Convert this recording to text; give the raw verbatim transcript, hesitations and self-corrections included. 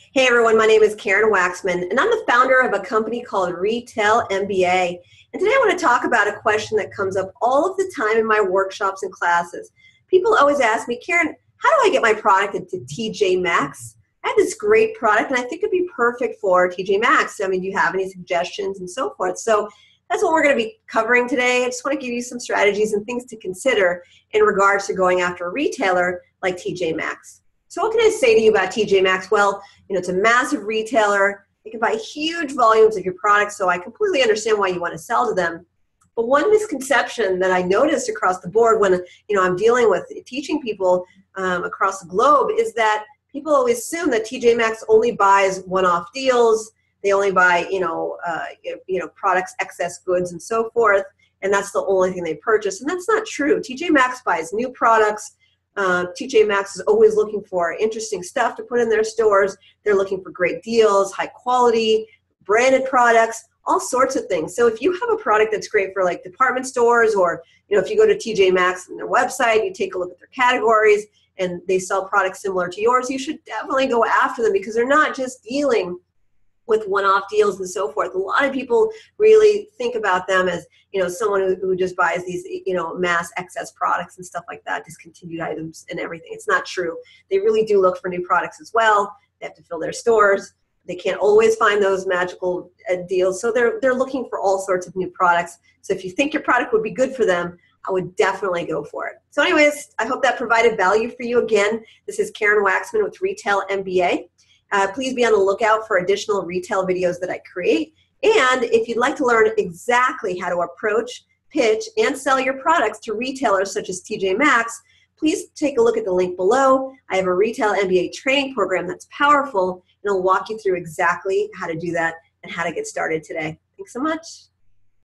Hey everyone, my name is Karen Waxman, and I'm the founder of a company called Retail M B A. And today I want to talk about a question that comes up all of the time in my workshops and classes. People always ask me, Karen, how do I get my product into T J Maxx? I have this great product, and I think it'd be perfect for T J Maxx. I mean, do you have any suggestions and so forth? So that's what we're going to be covering today. I just want to give you some strategies and things to consider in regards to going after a retailer like T J Maxx. So what can I say to you about T J Maxx? Well, you know, it's a massive retailer. They can buy huge volumes of your products, so I completely understand why you want to sell to them. But one misconception that I noticed across the board when, you know, I'm dealing with teaching people um, across the globe is that people always assume that T J Maxx only buys one-off deals. They only buy, you know, uh, you know, products, excess goods, and so forth, and that's the only thing they purchase. And that's not true. T J Maxx buys new products. Uh, T J Maxx is always looking for interesting stuff to put in their stores. They're looking for great deals, high quality, branded products, all sorts of things. So if you have a product that's great for like department stores, or you know, if you go to T J Maxx and their website, you take a look at their categories and they sell products similar to yours, you should definitely go after them, because they're not just dealing with one-off deals and so forth. A lot of people really think about them as, you know, someone who, who just buys these, you know, mass excess products and stuff like that, discontinued items and everything. It's not true. They really do look for new products as well. They have to fill their stores. They can't always find those magical uh, deals. So they're, they're looking for all sorts of new products. So if you think your product would be good for them, I would definitely go for it. So anyways, I hope that provided value for you. Again, this is Karen Waxman with Retail M B A. Uh, please be on the lookout for additional retail videos that I create. And if you'd like to learn exactly how to approach, pitch, and sell your products to retailers such as T J Maxx, please take a look at the link below. I have a Retail M B A training program that's powerful, and I'll walk you through exactly how to do that and how to get started today. Thanks so much.